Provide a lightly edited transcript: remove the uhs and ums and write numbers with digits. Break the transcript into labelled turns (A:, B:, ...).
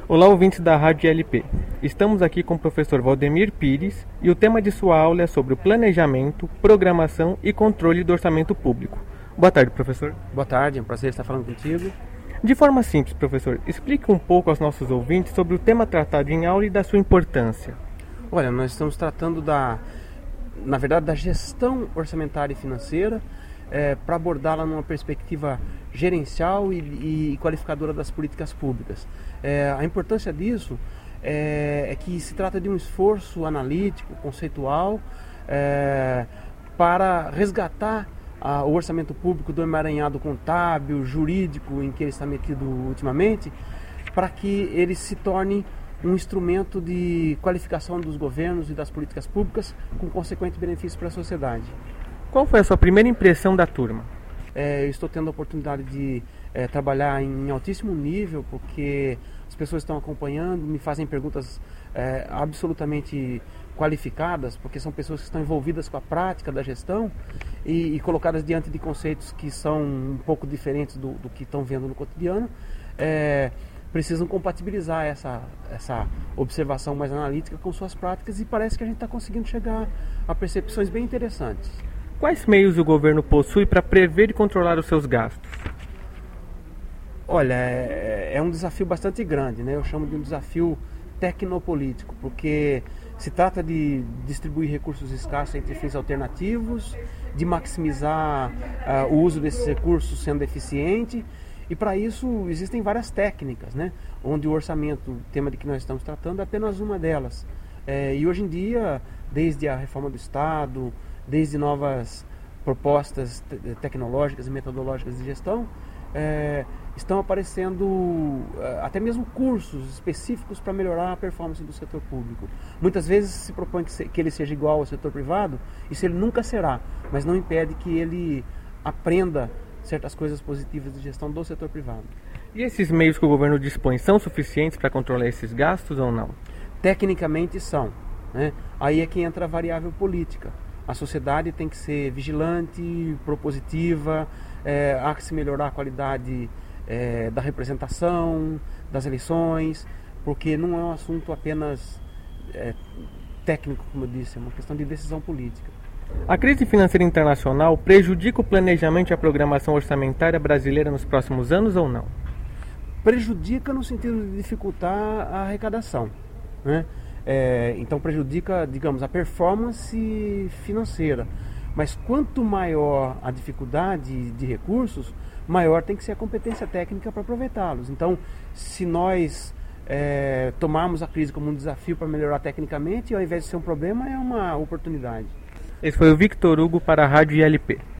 A: Olá, ouvintes da Rádio ILP. Estamos aqui com o professor Valdemir Pires e o tema de sua aula é sobre o planejamento, programação e controle do orçamento público. Boa tarde, professor.
B: Boa tarde, é um prazer estar falando contigo.
A: De forma simples, professor, explique um pouco aos nossos ouvintes sobre o tema tratado em aula e da sua importância.
B: Olha, nós estamos tratando da gestão orçamentária e financeira para abordá-la numa perspectiva gerencial e qualificadora das políticas públicas. A importância disso é que se trata de um esforço analítico, conceitual, para resgatar o orçamento público do emaranhado contábil, jurídico em que ele está metido ultimamente, para que ele se torne um instrumento de qualificação dos governos e das políticas públicas com consequente benefício para a sociedade.
A: Qual foi a sua primeira impressão da turma?
B: Eu estou tendo a oportunidade de trabalhar em altíssimo nível, porque as pessoas estão acompanhando, me fazem perguntas absolutamente qualificadas, porque são pessoas que estão envolvidas com a prática da gestão e colocadas diante de conceitos que são um pouco diferentes do que estão vendo no cotidiano. Precisam compatibilizar essa observação mais analítica com suas práticas e parece que a gente está conseguindo chegar a percepções bem interessantes.
A: Quais meios o governo possui para prever e controlar os seus gastos?
B: Olha, é um desafio bastante grande, né? Eu chamo de um desafio tecnopolítico, porque se trata de distribuir recursos escassos entre fins alternativos, de maximizar o uso desses recursos sendo eficiente. E para isso existem várias técnicas, né? Onde o orçamento, o tema de que nós estamos tratando, é apenas uma delas. E hoje em dia, desde a reforma do Estado, desde novas propostas tecnológicas e metodológicas de gestão, estão aparecendo até mesmo cursos específicos para melhorar a performance do setor público. Muitas vezes se propõe que ele seja igual ao setor privado, isso ele nunca será, mas não impede que ele aprenda certas coisas positivas de gestão do setor privado.
A: E esses meios que o governo dispõe são suficientes para controlar esses gastos ou não?
B: Tecnicamente são, né? Aí é que entra a variável política. A sociedade tem que ser vigilante, propositiva, há que se melhorar a qualidade da representação, das eleições, porque não é um assunto apenas técnico, como eu disse, é uma questão de decisão política.
A: A crise financeira internacional prejudica o planejamento e a programação orçamentária brasileira nos próximos anos ou não?
B: Prejudica no sentido de dificultar a arrecadação, né? Então prejudica, digamos, a performance financeira. Mas quanto maior a dificuldade de recursos, maior tem que ser a competência técnica para aproveitá-los. Então, se nós tomarmos a crise como um desafio para melhorar tecnicamente, ao invés de ser um problema, é uma oportunidade.
A: Esse foi o Victor Hugo para a Rádio ILP.